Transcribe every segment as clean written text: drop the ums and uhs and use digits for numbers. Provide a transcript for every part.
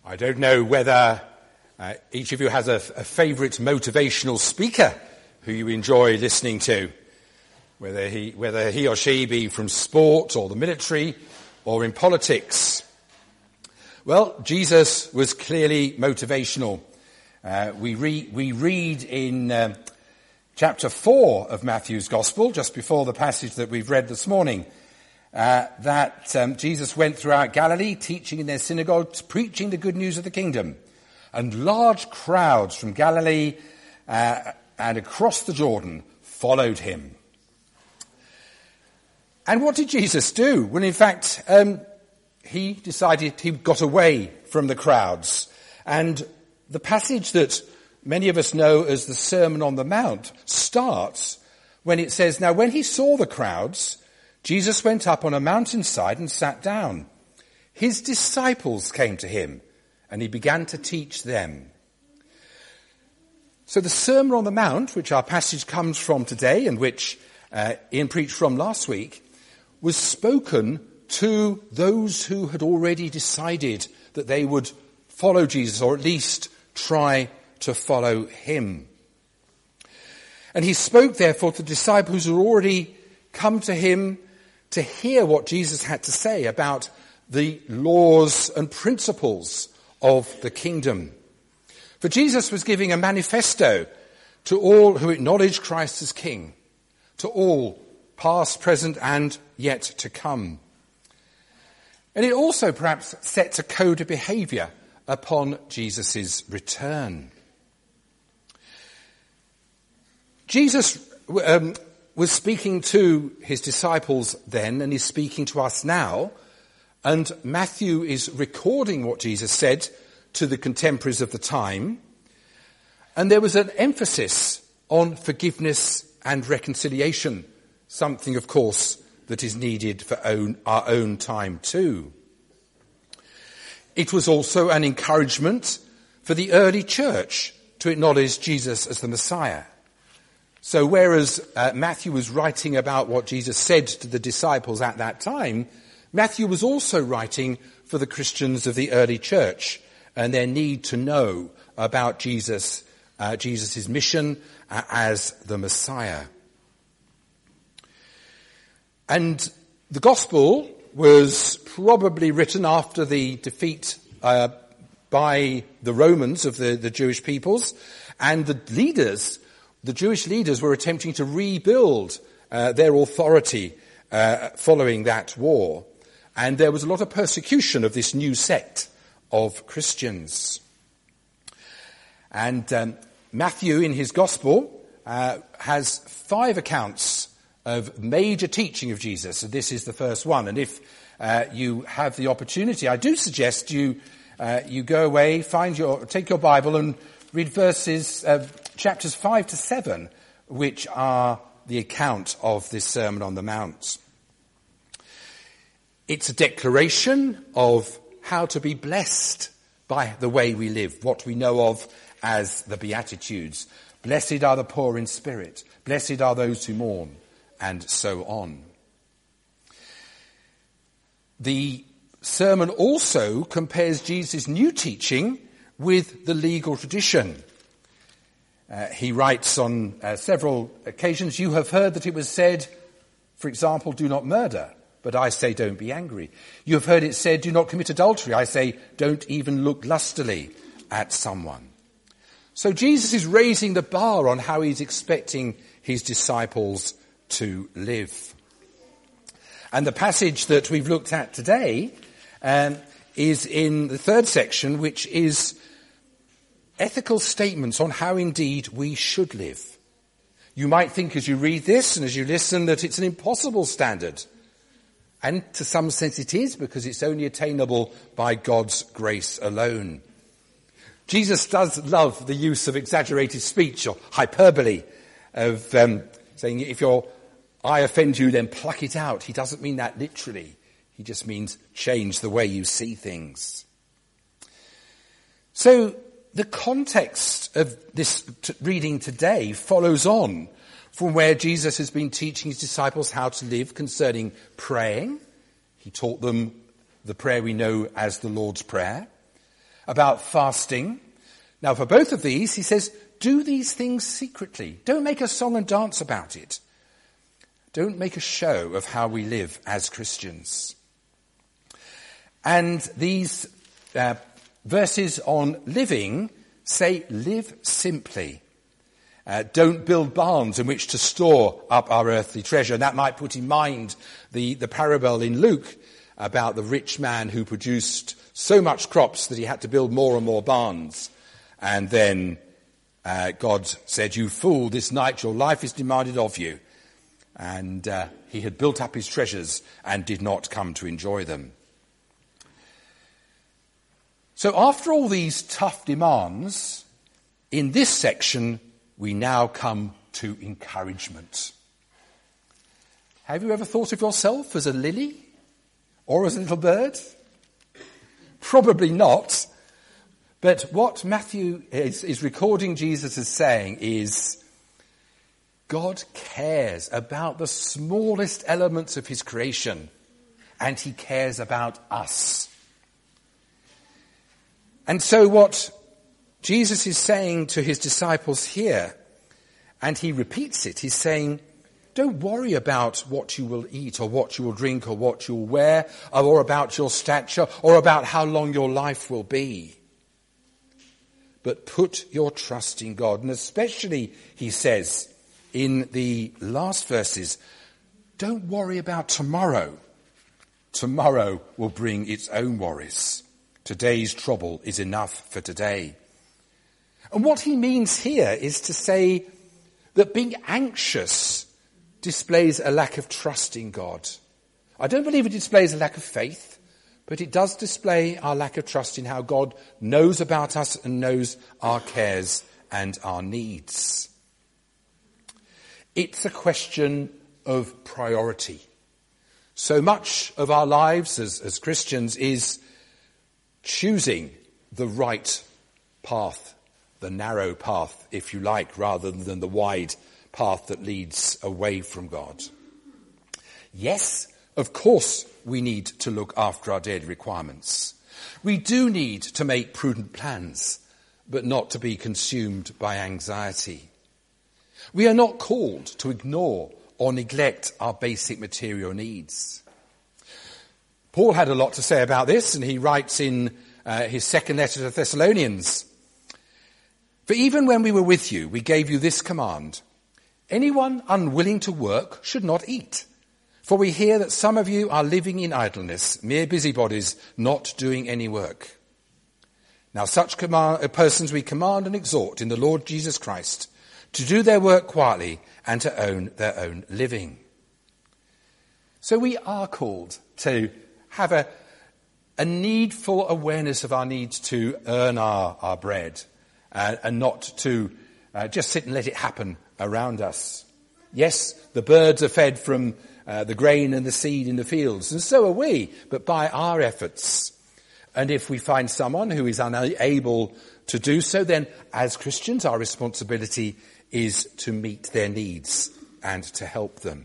I don't know whether each of you has a favourite motivational speaker who you enjoy listening to, whether he or she be from sport or the military or in politics. Well, Jesus was clearly motivational. We read in chapter 4 of Matthew's Gospel, just before the passage that we've read this morning, that Jesus went throughout Galilee, teaching in their synagogues, preaching the good news of the kingdom. And large crowds from Galilee and across the Jordan followed him. And what did Jesus do? Well, in fact, he decided he got away from the crowds. And the passage that many of us know as the Sermon on the Mount starts when it says, "Now when he saw the crowds, Jesus went up on a mountainside and sat down. His disciples came to him, and he began to teach them." So the Sermon on the Mount, which our passage comes from today and which Ian preached from last week, was spoken to those who had already decided that they would follow Jesus, or at least try to follow him. And he spoke, therefore, to the disciples who had already come to him to hear what Jesus had to say about the laws and principles of the kingdom. For Jesus was giving a manifesto to all who acknowledge Christ as King, to all, past, present, and yet to come. And it also perhaps sets a code of behaviour upon Jesus' return. Jesus was speaking to his disciples then, and he's speaking to us now, and Matthew is recording what Jesus said to the contemporaries of the time, and there was an emphasis on forgiveness and reconciliation, something, of course, that is needed for our own time too. It was also an encouragement for the early church to acknowledge Jesus as the Messiah. So whereas Matthew was writing about what Jesus said to the disciples at that time, Matthew was also writing for the Christians of the early church and their need to know about Jesus' mission as the Messiah. And the Gospel was probably written after the defeat by the Romans of the Jewish peoples, and the Jewish leaders were attempting to rebuild their authority following that war. And there was a lot of persecution of this new sect of Christians. And Matthew, in his Gospel, has 5 accounts of major teaching of Jesus. And this is the first one. And if you have the opportunity, I do suggest you go away, take your Bible and read chapters 5 to 7, which are the account of this Sermon on the Mount. It's a declaration of how to be blessed by the way we live, what we know of as the Beatitudes. Blessed are the poor in spirit, blessed are those who mourn, and so on. The sermon also compares Jesus' new teaching with the legal tradition. He writes on several occasions, "You have heard that it was said, for example, do not murder, but I say don't be angry. You have heard it said, do not commit adultery. I say don't even look lustily at someone." So Jesus is raising the bar on how he's expecting his disciples to live. And the passage that we've looked at today is in the 3rd section, which is ethical statements on how indeed we should live. You might think as you read this and as you listen that it's an impossible standard. And to some sense it is, because it's only attainable by God's grace alone. Jesus does love the use of exaggerated speech or hyperbole, of saying if your eye offends you, then pluck it out. He doesn't mean that literally. He just means change the way you see things. So the context of this reading today follows on from where Jesus has been teaching his disciples how to live concerning praying. He taught them the prayer we know as the Lord's Prayer. about fasting. Now, for both of these, he says, do these things secretly. Don't make a song and dance about it. Don't make a show of how we live as Christians. And these verses on living say, live simply. Don't build barns in which to store up our earthly treasure. And that might put in mind the parable in Luke about the rich man who produced so much crops that he had to build more and more barns. And then God said, you fool, this night your life is demanded of you. And he had built up his treasures and did not come to enjoy them. So after all these tough demands, in this section, we now come to encouragement. Have you ever thought of yourself as a lily or as a little bird? Probably not. But what Matthew is recording Jesus as saying is, God cares about the smallest elements of his creation, and he cares about us. And so what Jesus is saying to his disciples here, and he repeats it, he's saying, don't worry about what you will eat or what you will drink or what you'll wear or about your stature or about how long your life will be. But put your trust in God. And especially, he says in the last verses, don't worry about tomorrow. Tomorrow will bring its own worries. Today's trouble is enough for today. And what he means here is to say that being anxious displays a lack of trust in God. I don't believe it displays a lack of faith, but it does display our lack of trust in how God knows about us and knows our cares and our needs. It's a question of priority. So much of our lives as Christians is choosing the right path, the narrow path, if you like, rather than the wide path that leads away from God. Yes, of course, we need to look after our daily requirements. We do need to make prudent plans, but not to be consumed by anxiety. We are not called to ignore or neglect our basic material needs. Paul had a lot to say about this, and he writes in his second letter to Thessalonians, for even when we were with you, we gave you this command, anyone unwilling to work should not eat. For we hear that some of you are living in idleness, mere busybodies, not doing any work. Now such persons we command and exhort in the Lord Jesus Christ to do their work quietly and to own their own living. So we are called to have a needful awareness of our needs to earn our bread and not to just sit and let it happen around us. Yes, the birds are fed from the grain and the seed in the fields, and so are we, but by our efforts. And if we find someone who is unable to do so, then as Christians, our responsibility is to meet their needs and to help them.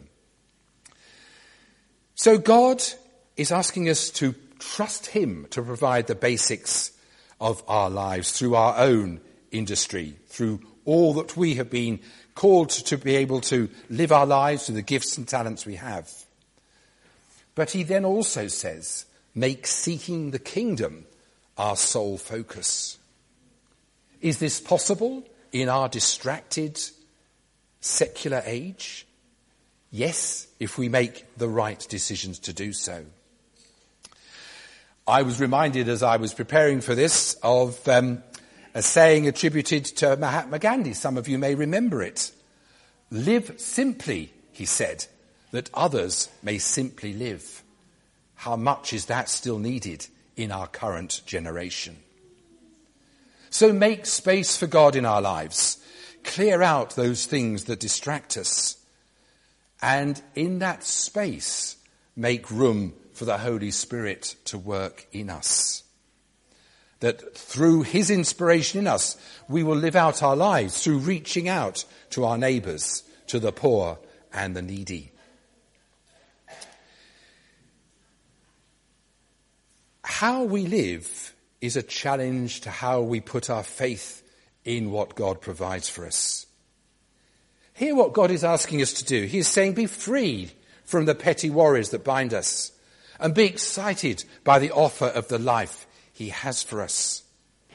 So God is asking us to trust him to provide the basics of our lives through our own industry, through all that we have been called to be able to live our lives through the gifts and talents we have. But he then also says, make seeking the kingdom our sole focus. Is this possible in our distracted, secular age? Yes, if we make the right decisions to do so. I was reminded as I was preparing for this of a saying attributed to Mahatma Gandhi. Some of you may remember it. Live simply, he said, that others may simply live. How much is that still needed in our current generation? So make space for God in our lives. Clear out those things that distract us. And in that space, make room for the Holy Spirit to work in us. That through his inspiration in us, we will live out our lives through reaching out to our neighbours, to the poor and the needy. How we live is a challenge to how we put our faith in what God provides for us. Hear what God is asking us to do. He is saying, be freed from the petty worries that bind us, and be excited by the offer of the life he has for us.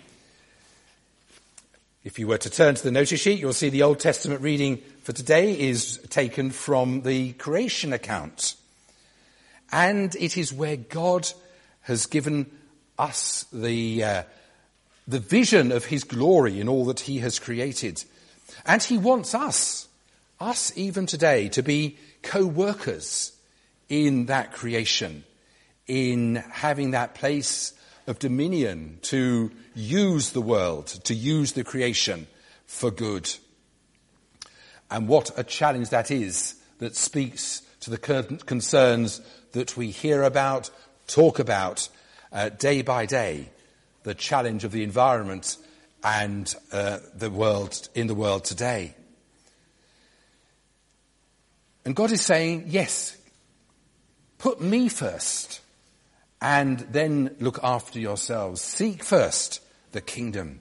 If you were to turn to the notice sheet, you'll see the Old Testament reading for today is taken from the creation account. And it is where God has given us the vision of his glory in all that he has created. And he wants us even today, to be co-workers in that creation, in having that place of dominion to use the world, to use the creation for good. And what a challenge that is, that speaks to the concerns that we hear about, talk about day by day, the challenge of the environment and the world today. And God is saying, yes, put me first, and then look after yourselves. Seek first the kingdom.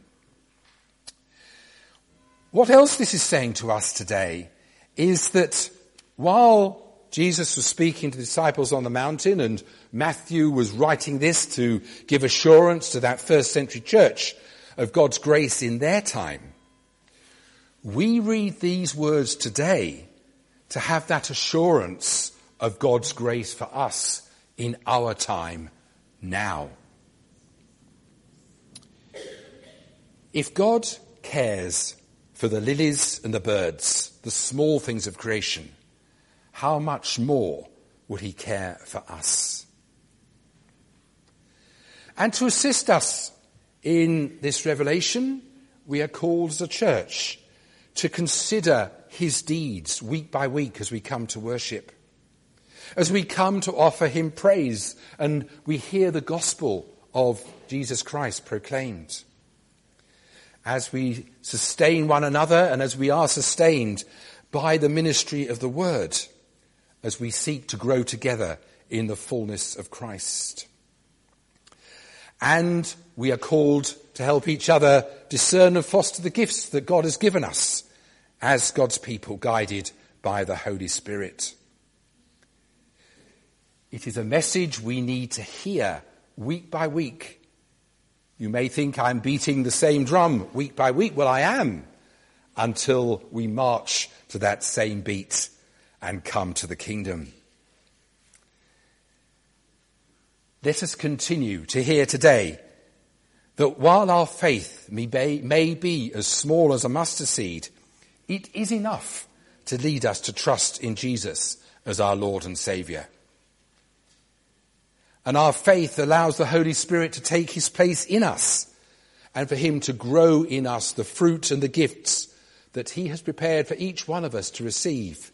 What else this is saying to us today is that while Jesus was speaking to the disciples on the mountain, and Matthew was writing this to give assurance to that first century church of God's grace in their time, we read these words today to have that assurance of God's grace for us in our time now. If God cares for the lilies and the birds, the small things of creation, how much more would he care for us? And to assist us in this revelation, we are called as a church to consider his deeds week by week as we come to worship, as we come to offer him praise and we hear the gospel of Jesus Christ proclaimed, as we sustain one another and as we are sustained by the ministry of the word, as we seek to grow together in the fullness of Christ. And we are called to help each other discern and foster the gifts that God has given us as God's people, guided by the Holy Spirit. It is a message we need to hear week by week. You may think I'm beating the same drum week by week. Well, I am, until we march to that same beat and come to the kingdom. Let us continue to hear today that while our faith may be as small as a mustard seed, it is enough to lead us to trust in Jesus as our Lord and Saviour. And our faith allows the Holy Spirit to take his place in us and for him to grow in us the fruit and the gifts that he has prepared for each one of us to receive,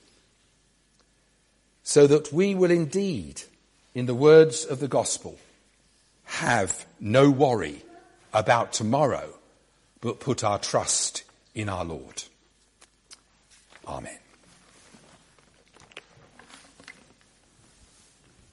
so that we will indeed, in the words of the gospel, have no worry about tomorrow, but put our trust in our Lord. Amen.